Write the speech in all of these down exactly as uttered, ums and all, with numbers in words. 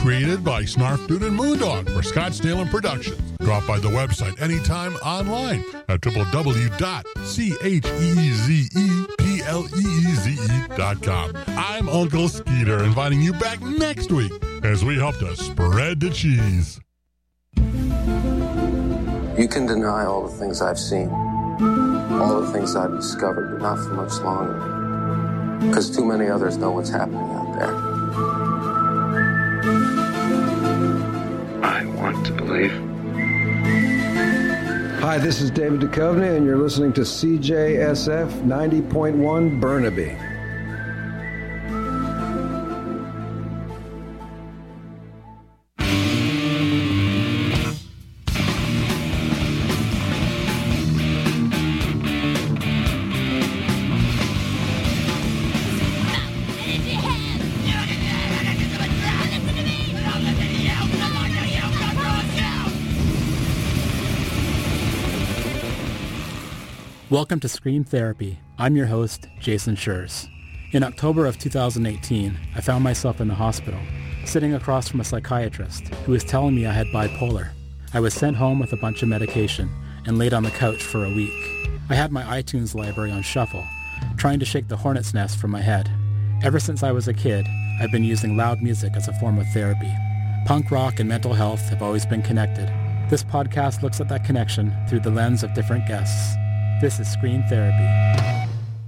Created by Snarf Dude and Moondog for Scottsdale and Productions. Drop by the website anytime online at w w w dot cheezepleeze dot com. I'm Uncle Skeeter, inviting you back next week as we help to spread the cheese. You can deny all the things I've seen, all the things I've discovered, but not for much longer, because too many others know what's happening out there. I want to believe. Hi, this is David Duchovny, and you're listening to C J S F ninety point one Burnaby. Welcome to Scream Therapy. I'm your host, Jason Schurz. In October of two thousand eighteen, I found myself in the hospital, sitting across from a psychiatrist who was telling me I had bipolar. I was sent home with a bunch of medication and laid on the couch for a week. I had my iTunes library on shuffle, trying to shake the hornet's nest from my head. Ever since I was a kid, I've been using loud music as a form of therapy. Punk rock and mental health have always been connected. This podcast looks at that connection through the lens of different guests. This is Scream Therapy.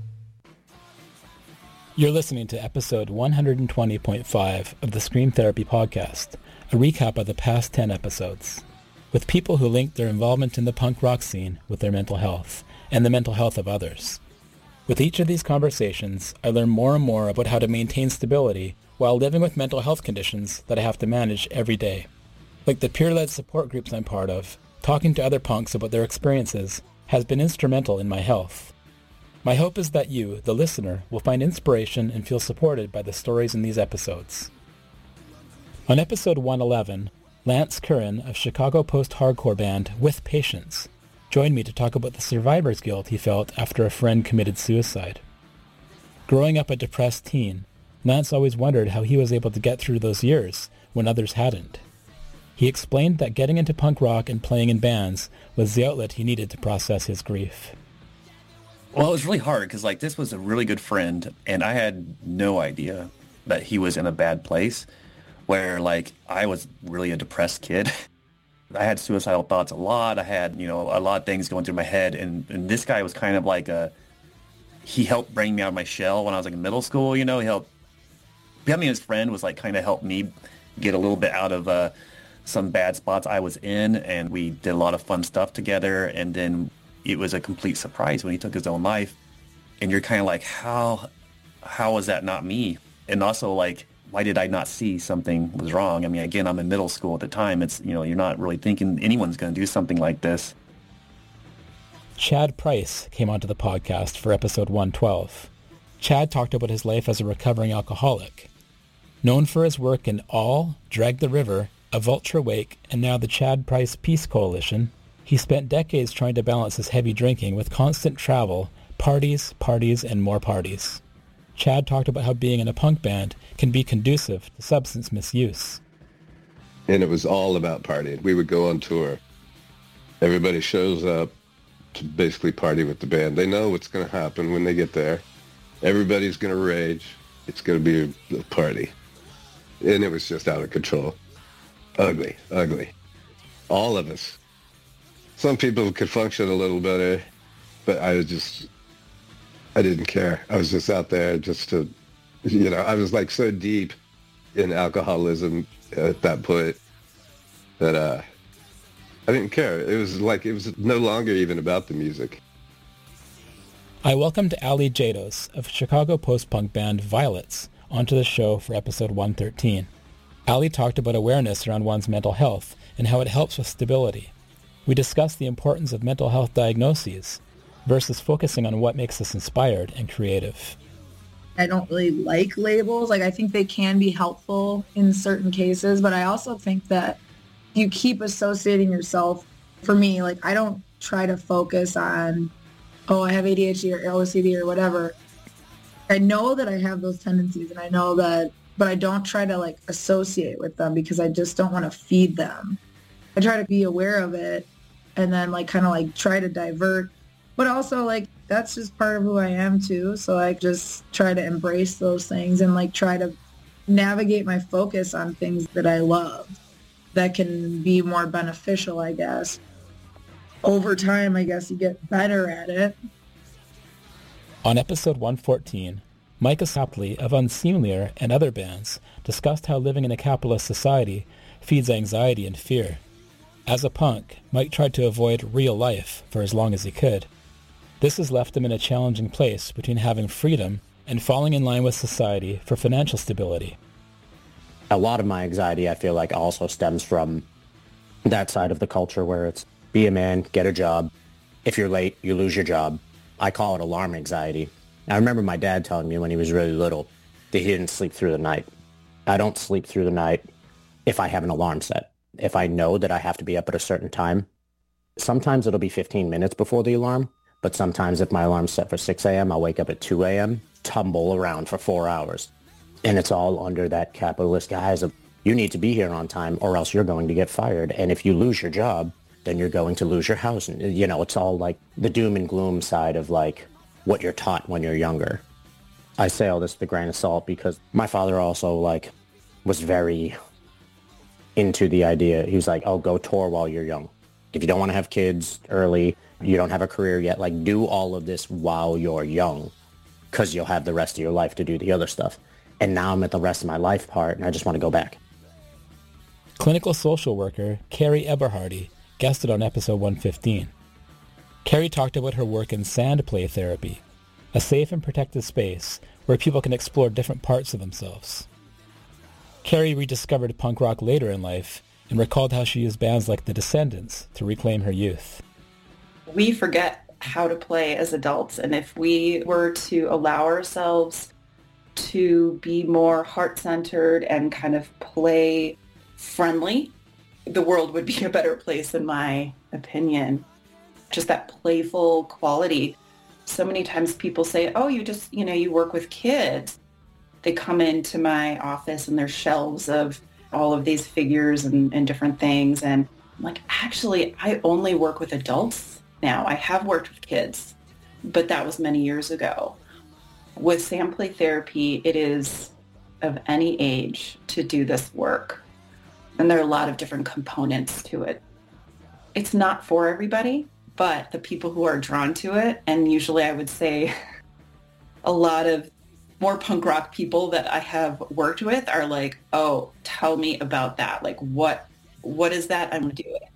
You're listening to episode one hundred twenty point five of the Scream Therapy podcast, a recap of the past ten episodes, with people who link their involvement in the punk rock scene with their mental health and the mental health of others. With each of these conversations, I learn more and more about how to maintain stability while living with mental health conditions that I have to manage every day. Like the peer-led support groups I'm part of, talking to other punks about their experiences has been instrumental in my health. My hope is that you, the listener, will find inspiration and feel supported by the stories in these episodes. On episode one eleven, Lance Curran of Chicago post-hardcore band With Patience joined me to talk about the survivor's guilt he felt after a friend committed suicide. Growing up a depressed teen, Lance always wondered how he was able to get through those years when others hadn't. He explained that getting into punk rock and playing in bands was the outlet he needed to process his grief. Well, it was really hard because, like, this was a really good friend, and I had no idea that he was in a bad place where, like, I was really a depressed kid. I had suicidal thoughts a lot. I had, you know, a lot of things going through my head, and, and this guy was kind of like a, he helped bring me out of my shell when I was, like, in middle school, you know. He helped, becoming his friend was, like, kind of helped me get a little bit out of, uh, some bad spots I was in, and we did a lot of fun stuff together, and then it was a complete surprise when he took his own life, and you're kind of like, how how was that not me? And also, like, why did I not see something was wrong? I mean, again, I'm in middle school at the time. It's, you know, you're not really thinking anyone's going to do something like this. Chad Price came onto the podcast for episode one twelve. Chad talked about his life as a recovering alcoholic. Known for his work in All, Drag the River, A Vulture Wake, and now the Chad Price Peace Coalition, he spent decades trying to balance his heavy drinking with constant travel, parties, parties, and more parties. Chad talked about how being in a punk band can be conducive to substance misuse. And it was all about partying. We would go on tour. Everybody shows up to basically party with the band. They know what's going to happen when they get there. Everybody's going to rage. It's going to be a party. And it was just out of control. Ugly, ugly. All of us. Some people could function a little better, but I was just, I didn't care. I was just out there just to, you know, I was like so deep in alcoholism at that point that uh, I didn't care. It was like, it was no longer even about the music. I welcomed Ali Jados of Chicago post-punk band Violets onto the show for episode one thirteen. Ali talked about awareness around one's mental health and how it helps with stability. We discussed the importance of mental health diagnoses versus focusing on what makes us inspired and creative. I don't really like labels. Like, I think they can be helpful in certain cases, but I also think that you keep associating yourself. For me, like, I don't try to focus on, oh, I have A D H D or O C D or whatever. I know that I have those tendencies, and I know that but I don't try to like associate with them because I just don't want to feed them. I try to be aware of it and then like kind of like try to divert, but also like that's just part of who I am too. So I just try to embrace those things and like try to navigate my focus on things that I love that can be more beneficial, I guess. Over time, I guess you get better at it. On episode one fourteen, Micah Sopley of Unseemlier and other bands discussed how living in a capitalist society feeds anxiety and fear. As a punk, Mike tried to avoid real life for as long as he could. This has left him in a challenging place between having freedom and falling in line with society for financial stability. A lot of my anxiety, I feel like, also stems from that side of the culture where it's be a man, get a job. If you're late, you lose your job. I call it alarm anxiety. I remember my dad telling me when he was really little that he didn't sleep through the night. I don't sleep through the night if I have an alarm set. If I know that I have to be up at a certain time, sometimes it'll be fifteen minutes before the alarm, but sometimes if my alarm's set for six a.m., I'll wake up at two a.m., tumble around for four hours. And it's all under that capitalist guise of you need to be here on time or else you're going to get fired. And if you lose your job, then you're going to lose your house. And, you know, it's all like the doom and gloom side of like what you're taught when you're younger. I say all this with a grain of salt because my father also like was very into the idea. He was like, oh, go tour while you're young. If you don't want to have kids early, you don't have a career yet, like do all of this while you're young because you'll have the rest of your life to do the other stuff. And now I'm at the rest of my life part and I just want to go back. Clinical social worker Carrie Eberhardy guested on episode one fifteen. Carrie talked about her work in sand play therapy, a safe and protected space where people can explore different parts of themselves. Carrie rediscovered punk rock later in life and recalled how she used bands like The Descendants to reclaim her youth. We forget how to play as adults, and if we were to allow ourselves to be more heart-centered and kind of play friendly, the world would be a better place, in my opinion. Just that playful quality. So many times people say, oh, you just, you know, you work with kids. They come into my office and there's shelves of all of these figures and, and different things. And I'm like, actually, I only work with adults now. I have worked with kids, but that was many years ago. With sand play therapy, it is of any age to do this work. And there are a lot of different components to it. It's not for everybody, but the people who are drawn to it, and usually I would say a lot of more punk rock people that I have worked with are like, oh, tell me about that. Like, what, what is that? I'm going to do it.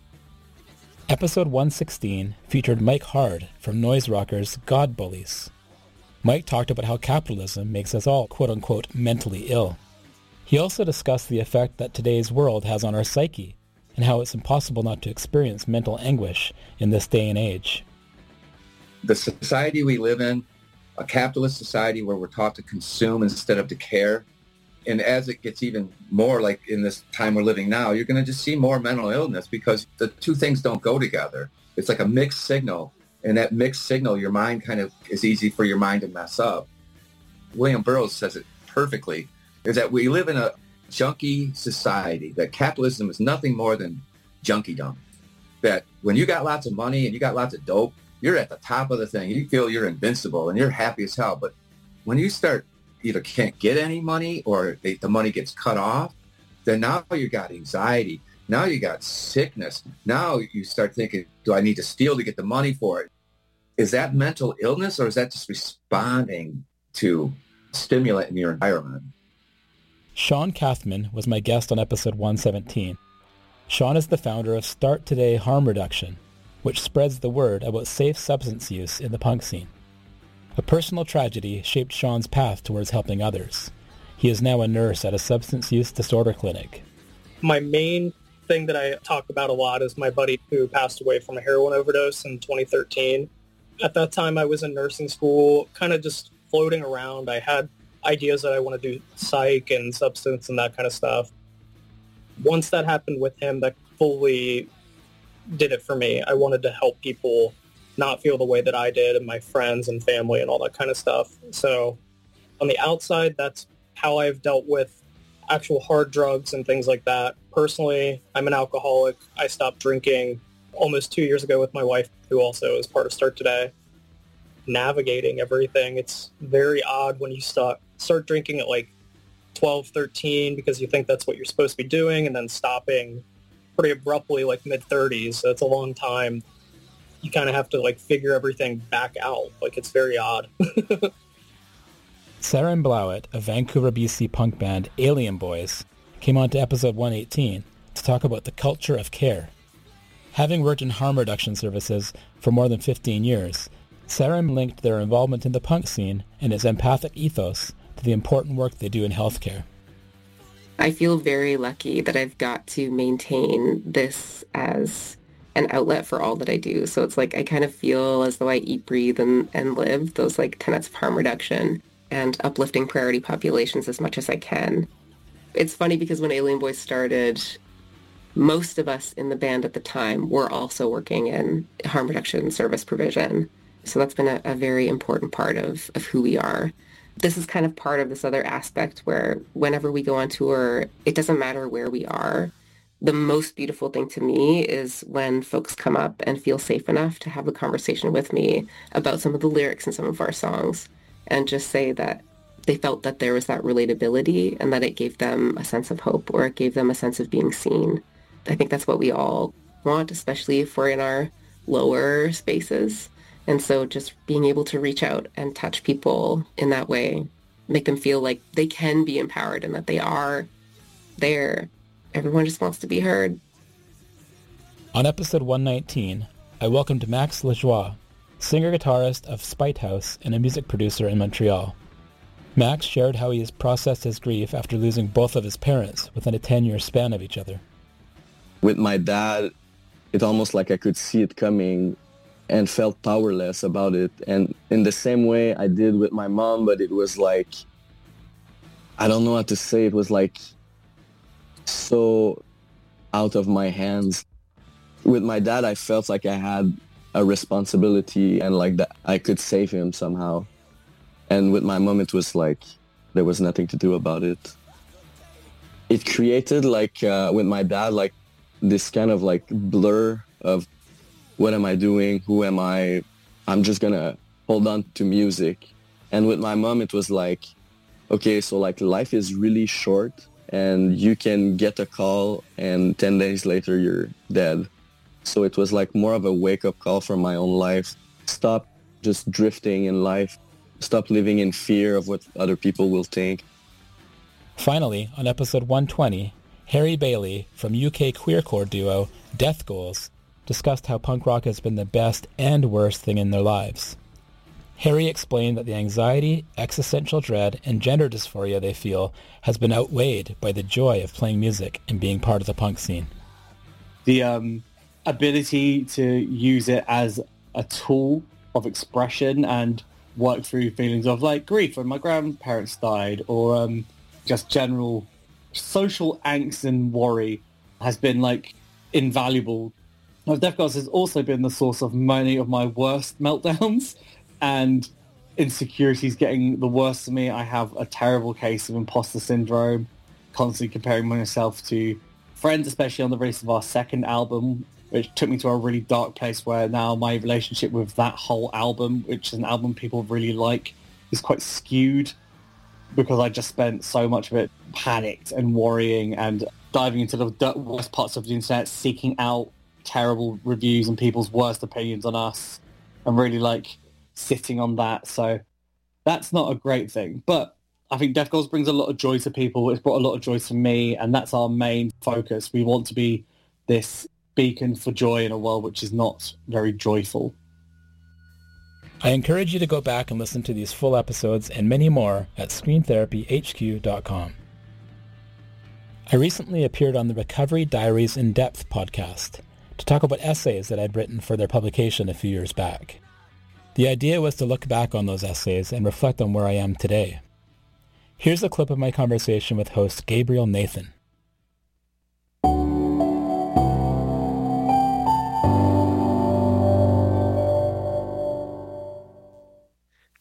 Episode one sixteen featured Mike Hard from Noise Rockers' God Bullies. Mike talked about how capitalism makes us all quote-unquote mentally ill. He also discussed the effect that today's world has on our psyche and how it's impossible not to experience mental anguish in this day and age. The society we live in, a capitalist society where we're taught to consume instead of to care, and as it gets even more like in this time we're living now, you're going to just see more mental illness because the two things don't go together. It's like a mixed signal, and that mixed signal, your mind kind of is easy for your mind to mess up. William Burroughs says it perfectly, is that we live in a junkie society, that capitalism is nothing more than junkiedom. That when you got lots of money and you got lots of dope, you're at the top of the thing. You feel you're invincible and you're happy as hell. But when you start either can't get any money or they, the money gets cut off, then now you got anxiety. Now you got sickness. Now you start thinking, do I need to steal to get the money for it? Is that mental illness or is that just responding to stimulant in your environment? Sean Kathman was my guest on episode one seventeen. Sean is the founder of Start Today Harm Reduction, which spreads the word about safe substance use in the punk scene. A personal tragedy shaped Sean's path towards helping others. He is now a nurse at a substance use disorder clinic. My main thing that I talk about a lot is my buddy who passed away from a heroin overdose in twenty thirteen. At that time, I was in nursing school, kind of just floating around. I had ideas that I want to do psych and substance and that kind of stuff. Once that happened with him, that fully did it for me. I wanted to help people not feel the way that I did and my friends and family and all that kind of stuff. So on the outside, that's how I've dealt with actual hard drugs and things like that. Personally, I'm an alcoholic. I stopped drinking almost two years ago with my wife, who also is part of Start Today. Navigating everything, it's very odd when you start start drinking at like twelve, thirteen because you think that's what you're supposed to be doing, and then stopping pretty abruptly like mid-thirties. So it's a long time. You kind of have to like figure everything back out. Like, it's very odd. Sarah and Blowett of Vancouver, B C punk band Alien Boys came on to episode one eighteen to talk about the culture of care. Having worked in harm reduction services for more than fifteen years, Sarah linked their involvement in the punk scene and its empathic ethos to the important work they do in healthcare. I feel very lucky that I've got to maintain this as an outlet for all that I do. So it's like I kind of feel as though I eat, breathe, and, and live those like tenets of harm reduction and uplifting priority populations as much as I can. It's funny because when Alien Boys started, most of us in the band at the time were also working in harm reduction service provision. So that's been a, a very important part of, of who we are. This is kind of part of this other aspect where whenever we go on tour, it doesn't matter where we are. The most beautiful thing to me is when folks come up and feel safe enough to have a conversation with me about some of the lyrics in some of our songs and just say that they felt that there was that relatability and that it gave them a sense of hope or it gave them a sense of being seen. I think that's what we all want, especially if we're in our lower spaces. And so just being able to reach out and touch people in that way, make them feel like they can be empowered and that they are there. Everyone just wants to be heard. On episode one nineteen, I welcomed Max Lajoie, singer-guitarist of Spite House and a music producer in Montreal. Max shared how he has processed his grief after losing both of his parents within a ten-year span of each other. With my dad, it's almost like I could see it coming and felt powerless about it. And in the same way I did with my mom, but it was like, I don't know how to say, it was like so out of my hands. With my dad, I felt like I had a responsibility and like that I could save him somehow. And with my mom, it was like, there was nothing to do about it. It created like, uh, with my dad, like this kind of like blur of what am I doing? Who am I? I'm just going to hold on to music. And with my mom, it was like, okay, so like life is really short and you can get a call and ten days later you're dead. So it was like more of a wake-up call for my own life. Stop just drifting in life. Stop living in fear of what other people will think. Finally, on episode one twenty, Harry Bailey from U K queercore duo Death Goals discussed how punk rock has been the best and worst thing in their lives. Harry explained that the anxiety, existential dread, and gender dysphoria they feel has been outweighed by the joy of playing music and being part of the punk scene. The um, ability to use it as a tool of expression and work through feelings of like grief when my grandparents died, or um, just general social angst and worry has been like invaluable. Now, Death Goals has also been the source of many of my worst meltdowns and insecurities getting the worst of me. I have a terrible case of imposter syndrome, constantly comparing myself to friends, especially on the release of our second album, which took me to a really dark place where now my relationship with that whole album, which is an album people really like, is quite skewed because I just spent so much of it panicked and worrying and diving into the worst parts of the internet, seeking out terrible reviews and people's worst opinions on us and really like sitting on that. So that's not a great thing. But I think Death Goals brings a lot of joy to people. It's brought a lot of joy to me, and that's our main focus. We want to be this beacon for joy in a world which is not very joyful. I encourage you to go back and listen to these full episodes and many more at screen therapy h q dot com. I recently appeared on the Recovery Diaries in Depth podcast to talk about essays that I'd written for their publication a few years back. The idea was to look back on those essays and reflect on where I am today. Here's a clip of my conversation with host Gabriel Nathan.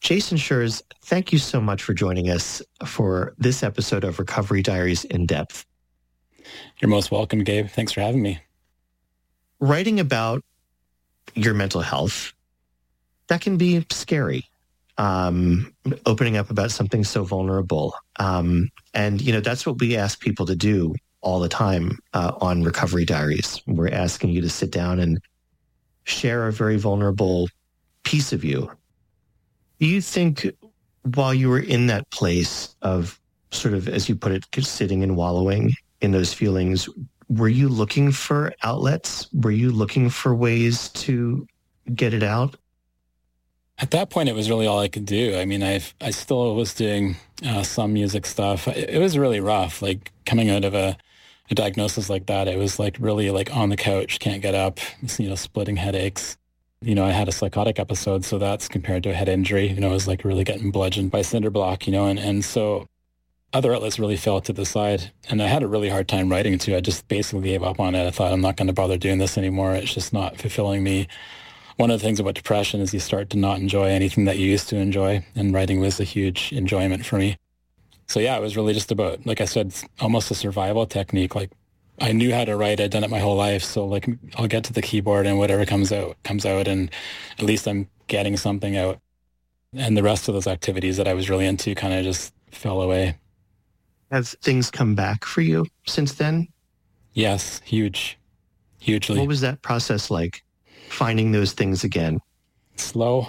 Jason Schurz, thank you so much for joining us for this episode of Recovery Diaries In Depth. You're most welcome, Gabe. Thanks for having me. Writing about your mental health, that can be scary. Um, opening up about something so vulnerable. Um, and, you know, that's what we ask people to do all the time uh, on Recovery Diaries. We're asking you to sit down and share a very vulnerable piece of you. Do you think while you were in that place of sort of, as you put it, sitting and wallowing in those feelings, were you looking for outlets? Were you looking for ways to get it out? At that point, it was really all I could do. I mean, I I still was doing uh, some music stuff. It, it was really rough, like coming out of a, a diagnosis like that. It was like really like on the couch, can't get up, you know, splitting headaches. You know, I had a psychotic episode, so that's compared to a head injury. You know, I was like really getting bludgeoned by cinder block, you know, and, and so other outlets really fell to the side. And I had a really hard time writing too. I just basically gave up on it. I thought, I'm not going to bother doing this anymore. It's just not fulfilling me. One of the things about depression is you start to not enjoy anything that you used to enjoy, and writing was a huge enjoyment for me. So yeah, it was really just about, like I said, almost a survival technique. Like I knew how to write, I'd done it my whole life, so like I'll get to the keyboard and whatever comes out, comes out, and at least I'm getting something out. And the rest of those activities that I was really into kind of just fell away. Have things come back for you since then? Yes, huge, hugely. What was that process like? Finding those things again? Slow,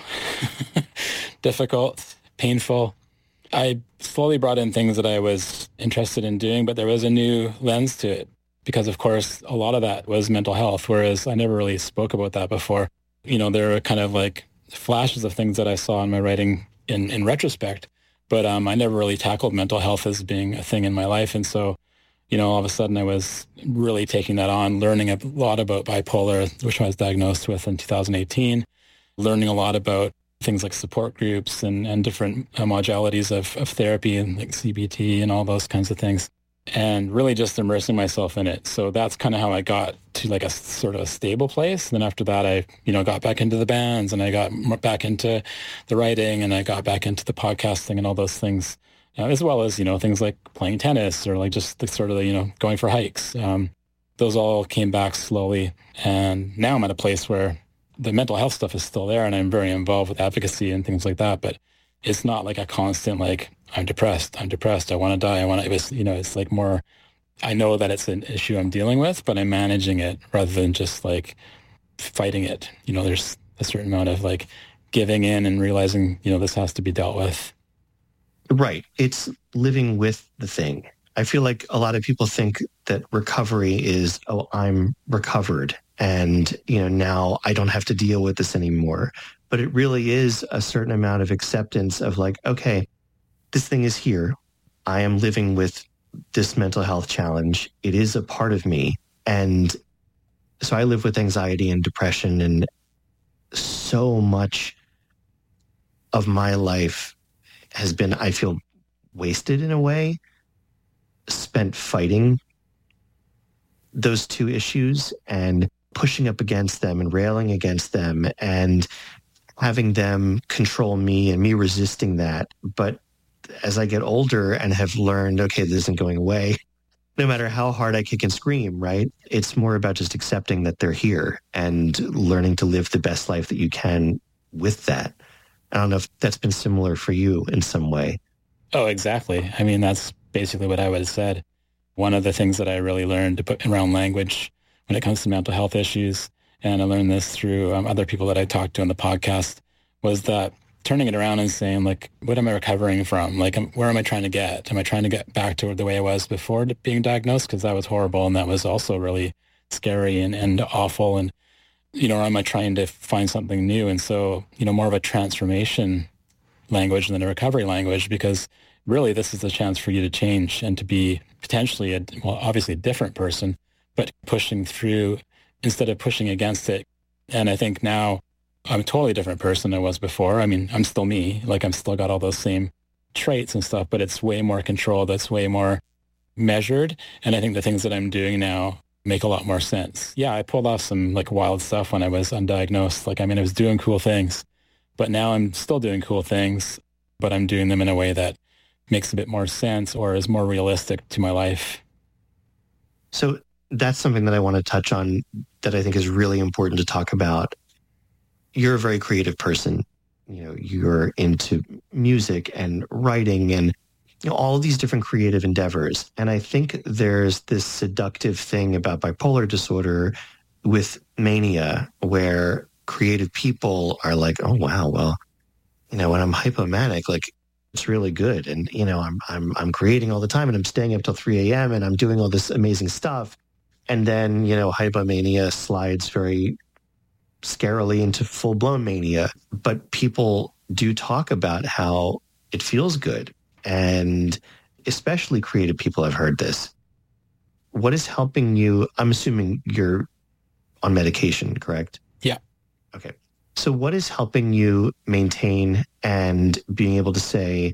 difficult, painful. I slowly brought in things that I was interested in doing, but there was a new lens to it because, of course, a lot of that was mental health, whereas I never really spoke about that before. You know, there were kind of like flashes of things that I saw in my writing in, in retrospect, but um, I never really tackled mental health as being a thing in my life. And so, you know, all of a sudden I was really taking that on, learning a lot about bipolar, which I was diagnosed with in two thousand eighteen, learning a lot about things like support groups and, and different uh, modalities of, of therapy and like C B T and all those kinds of things, and really just immersing myself in it. So that's kind of how I got to like a sort of a stable place. And then after that, I, you know, got back into the bands and I got back into the writing and I got back into the podcasting and all those things. Uh, as well as, you know, things like playing tennis or like just the sort of, the, you know, going for hikes. Um, those all came back slowly. And now I'm at a place where the mental health stuff is still there and I'm very involved with advocacy and things like that. But it's not like a constant, like, I'm depressed, I'm depressed, I want to die, I want to, it was, you know, it's like more, I know that it's an issue I'm dealing with, but I'm managing it rather than just like fighting it. You know, there's a certain amount of like giving in and realizing, you know, this has to be dealt with. Right. It's living with the thing. I feel like a lot of people think that recovery is, oh, I'm recovered and, you know, now I don't have to deal with this anymore. But it really is a certain amount of acceptance of like, okay, this thing is here. I am living with this mental health challenge. It is a part of me. And so I live with anxiety and depression, and so much of my life has been, I feel, wasted in a way, spent fighting those two issues and pushing up against them and railing against them and having them control me and me resisting that. But as I get older and have learned, okay, this isn't going away, no matter how hard I kick and scream, right? It's more about just accepting that they're here and learning to live the best life that you can with that. I don't know if that's been similar for you in some way. Oh, exactly. I mean, that's basically what I would have said. One of the things that I really learned to put around language when it comes to mental health issues, and I learned this through um, other people that I talked to on the podcast, was that turning it around and saying, like, what am I recovering from? Like, where am I trying to get? Am I trying to get back to the way I was before being diagnosed? Because that was horrible, and that was also really scary and, and awful. And you know, or am I trying to find something new? And so, you know, more of a transformation language than a recovery language, because really this is a chance for you to change and to be potentially, a, well, obviously a different person, but pushing through instead of pushing against it. And I think now I'm a totally different person than I was before. I mean, I'm still me, like I'm still got all those same traits and stuff, but it's way more controlled. It's way more measured. And I think the things that I'm doing now make a lot more sense. Yeah, I pulled off some like wild stuff when I was undiagnosed. Like, I mean, I was doing cool things, But now I'm still doing cool things, but I'm doing them in a way that makes a bit more sense or is more realistic to my life. So that's something that I want to touch on that I think is really important to talk about. You're a very creative person. You know, you're into music and writing and you know, all of these different creative endeavors. And I think there's this seductive thing about bipolar disorder with mania where creative people are like, oh, wow, well, you know, when I'm hypomanic, like it's really good. And, you know, I'm, I'm, I'm creating all the time and I'm staying up till three a.m. and I'm doing all this amazing stuff. And then, you know, hypomania slides very scarily into full-blown mania. But people do talk about how it feels good. And especially creative people have heard this. What is helping you? I'm assuming you're on medication, correct? Yeah. Okay. So what is helping you maintain and being able to say,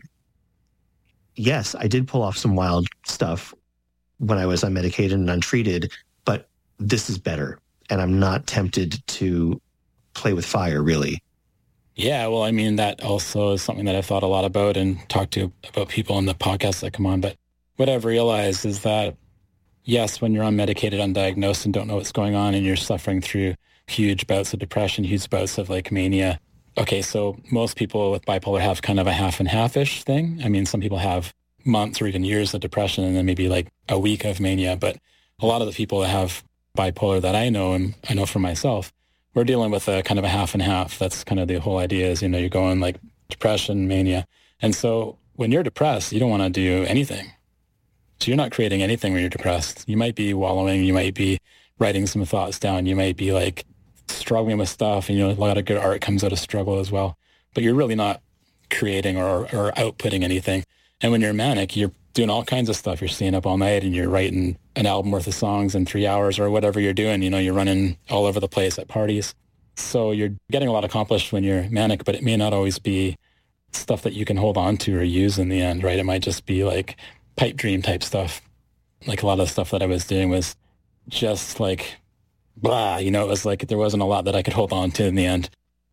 yes, I did pull off some wild stuff when I was unmedicated and untreated, but this is better. And I'm not tempted to play with fire, really. Yeah, well, I mean, that also is something that I've thought a lot about and talked to about people on the podcasts that come on. But what I've realized is that, yes, when you're unmedicated, undiagnosed, and don't know what's going on, and you're suffering through huge bouts of depression, huge bouts of like mania. Okay, so most people with bipolar have kind of a half and half-ish thing. I mean, some people have months or even years of depression and then maybe like a week of mania. But a lot of the people that have bipolar that I know, and I know for myself, we're dealing with a kind of a half and half. That's kind of the whole idea is, you know, you're going like depression, mania. And so when you're depressed, you don't want to do anything. So you're not creating anything when you're depressed. You might be wallowing. You might be writing some thoughts down. You might be like struggling with stuff. And, you know, a lot of good art comes out of struggle as well. But you're really not creating or, or outputting anything. And when you're manic, you're doing all kinds of stuff. You're staying up all night and you're writing an album worth of songs in three hours or whatever you're doing. You know, you're running all over the place at parties. So you're getting a lot accomplished when you're manic, but it may not always be stuff that you can hold on to or use in the end, right? It might just be like pipe dream type stuff. Like a lot of the stuff that I was doing was just like, blah, you know, it was like there wasn't a lot that I could hold on to in the end.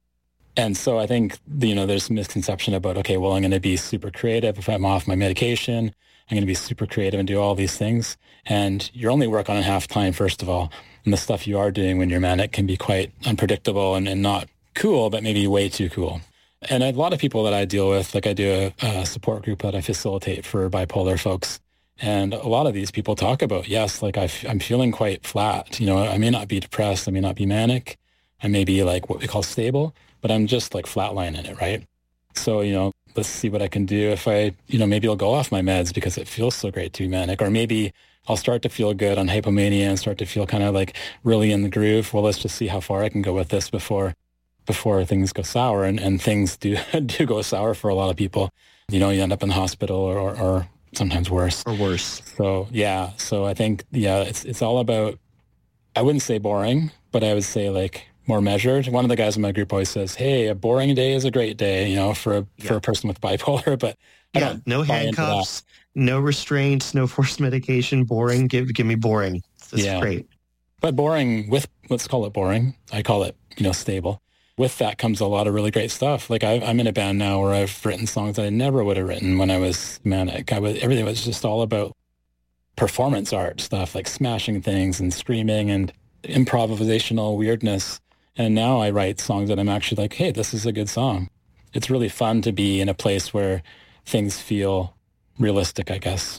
And so I think, you know, there's a misconception about, okay, well, I'm going to be super creative if I'm off my medication. I'm going to be super creative and do all these things. And you're only working on half time, first of all. And the stuff you are doing when you're manic can be quite unpredictable and, and not cool, but maybe way too cool. And a lot of people that I deal with, like I do a, a support group that I facilitate for bipolar folks. And a lot of these people talk about, yes, like I f- I'm feeling quite flat. You know, I may not be depressed. I may not be manic. I may be like what we call stable, but I'm just like flatlining it, right? So, you know, let's see what I can do if I, you know, maybe I'll go off my meds because it feels so great to be manic. Or maybe I'll start to feel good on hypomania and start to feel kind of like really in the groove. Well, let's just see how far I can go with this before before things go sour. And, and things do do go sour for a lot of people. You know, you end up in the hospital or, or, or sometimes worse. Or worse. So, yeah. So I think, yeah, it's it's all about, I wouldn't say boring, but I would say like more measured. One of the guys in my group always says, hey, a boring day is a great day, you know, for a, yeah. for a person with bipolar. But I yeah, don't no handcuffs, no restraints, no forced medication, boring. Give give me boring. That's yeah. great. But boring with, let's call it boring. I call it, you know, stable. With that comes a lot of really great stuff. Like I, I'm in a band now where I've written songs that I never would have written when I was manic. I was, everything was just all about performance art stuff, like smashing things and screaming and improvisational weirdness. And now I write songs that I'm actually like, hey, this is a good song. It's really fun to be in a place where things feel realistic, I guess.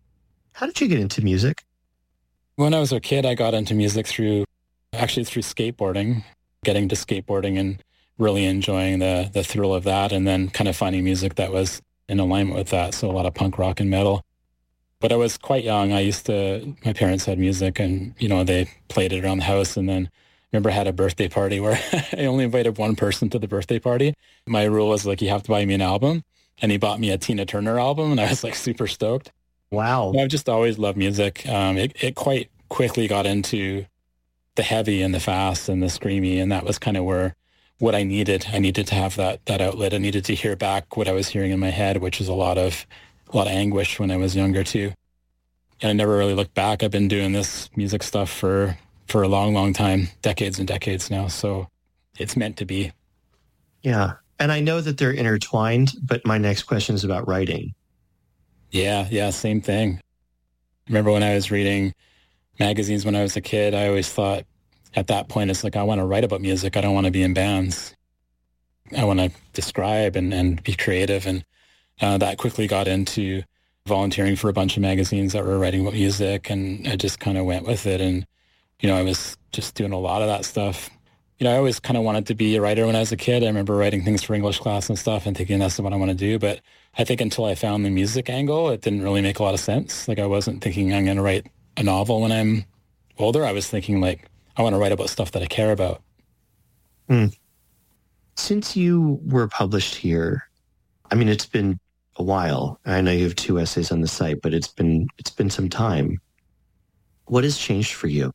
How did you get into music? When I was a kid, I got into music through, actually through skateboarding, getting to skateboarding and really enjoying the the thrill of that, and then kind of finding music that was in alignment with that. So a lot of punk rock and metal. But I was quite young. I used to, my parents had music and, you know, they played it around the house. And then I remember I had a birthday party where I only invited one person to the birthday party. My rule was like, you have to buy me an album. And he bought me a Tina Turner album and I was like super stoked. Wow. I've just always loved music. Um, it, it quite quickly got into the heavy and the fast and the screamy. And that was kind of where what I needed. I needed to have that that outlet. I needed to hear back what I was hearing in my head, which is a lot of a lot of anguish when I was younger too. And I never really looked back. I've been doing this music stuff for, for a long, long time, decades and decades now. So it's meant to be. Yeah. And I know that they're intertwined, but my next question is about writing. Yeah, yeah, same thing. Remember when I was reading magazines when I was a kid, I always thought at that point, it's like, I want to write about music. I don't want to be in bands. I want to describe and, and be creative. And uh, that quickly got into volunteering for a bunch of magazines that were writing about music. And I just kind of went with it. And, you know, I was just doing a lot of that stuff. You know, I always kind of wanted to be a writer when I was a kid. I remember writing things for English class and stuff and thinking that's what I want to do. But I think until I found the music angle, it didn't really make a lot of sense. Like I wasn't thinking I'm going to write a novel when I'm older. I was thinking like, I want to write about stuff that I care about. Mm. Since you were published here, I mean, it's been a while. I know you have two essays on the site, but it's been it's been some time. What has changed for you?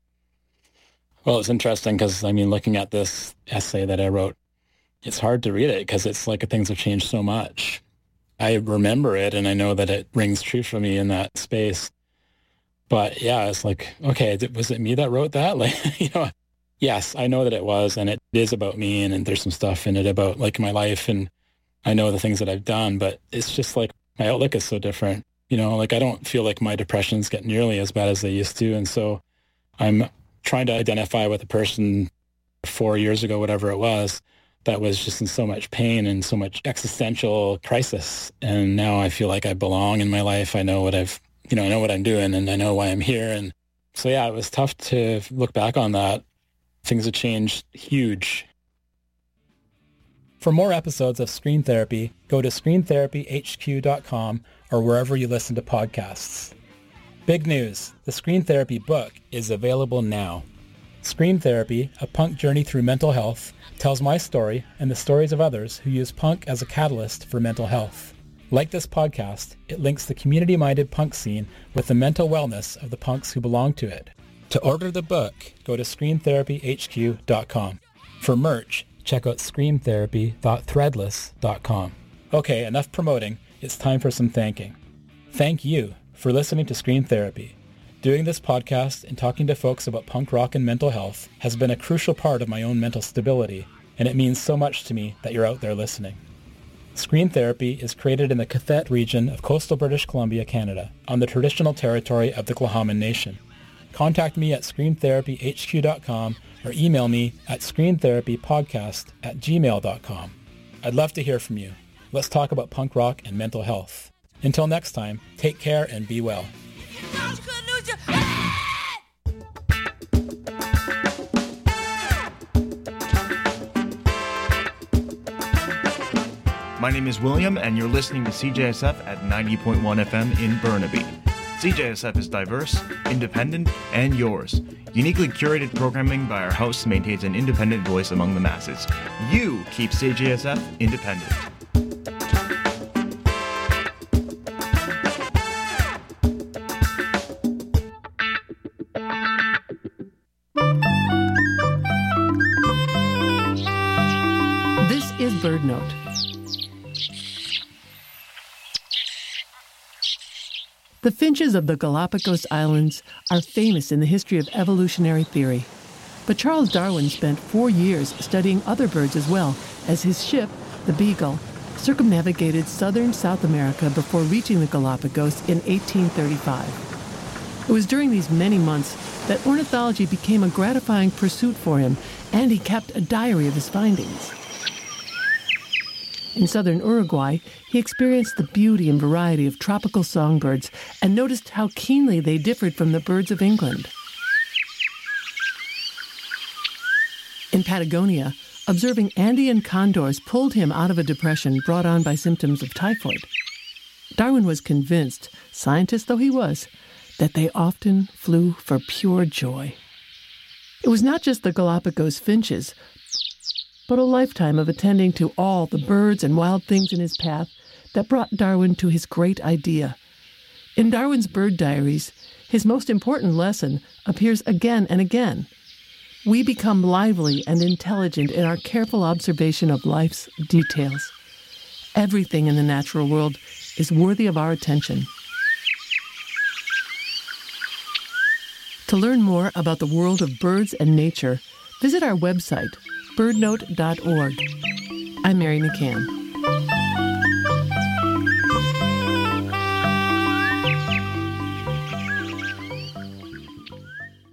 Well, it's interesting because, I mean, looking at this essay that I wrote, it's hard to read it because it's like things have changed so much. I remember it and I know that it rings true for me in that space. But yeah, it's like, okay, was it me that wrote that? Like, you know, yes, I know that it was, and it is about me, and, and there's some stuff in it about like my life, and I know the things that I've done, but it's just like my outlook is so different. You know, like I don't feel like my depressions get nearly as bad as they used to. And so I'm trying to identify with a person four years ago, whatever it was, that was just in so much pain and so much existential crisis. And now I feel like I belong in my life. I know what I've, you know, I know what I'm doing and I know why I'm here. And so, yeah, it was tough to look back on that. Things have changed huge. For more episodes of Screen Therapy, go to screen therapy h q dot com or wherever you listen to podcasts. Big news, the Screen Therapy book is available now. Screen Therapy, A Punk Journey Through Mental Health, tells my story and the stories of others who use punk as a catalyst for mental health. Like this podcast, it links the community-minded punk scene with the mental wellness of the punks who belong to it. To order the book, go to screen therapy h q dot com. For merch, check out screen therapy dot threadless dot com. Okay, enough promoting. It's time for some thanking. Thank you for listening to Screen Therapy. Doing this podcast and talking to folks about punk rock and mental health has been a crucial part of my own mental stability, and it means so much to me that you're out there listening. Screen Therapy is created in the Cathet region of coastal British Columbia, Canada, on the traditional territory of the Tla'amin Nation. Contact me at screen therapy h q dot com or email me at screen therapy podcast at gmail dot com. I'd love to hear from you. Let's talk about punk rock and mental health. Until next time, take care and be well. My name is William, and you're listening to C J S F at ninety point one F M in Burnaby. C J S F is diverse, independent, and yours. Uniquely curated programming by our hosts maintains an independent voice among the masses. You keep C J S F independent. This is Bird Note. The finches of the Galapagos Islands are famous in the history of evolutionary theory. But Charles Darwin spent four years studying other birds as well, as his ship, the Beagle, circumnavigated southern South America before reaching the Galapagos in eighteen thirty-five. It was during these many months that ornithology became a gratifying pursuit for him, and he kept a diary of his findings. In southern Uruguay, he experienced the beauty and variety of tropical songbirds and noticed how keenly they differed from the birds of England. In Patagonia, observing Andean condors pulled him out of a depression brought on by symptoms of typhoid. Darwin was convinced, scientist though he was, that they often flew for pure joy. It was not just the Galapagos finches, but a lifetime of attending to all the birds and wild things in his path that brought Darwin to his great idea. In Darwin's bird diaries, his most important lesson appears again and again. We become lively and intelligent in our careful observation of life's details. Everything in the natural world is worthy of our attention. To learn more about the world of birds and nature, visit our website, bird note dot org. I'm Mary McCann.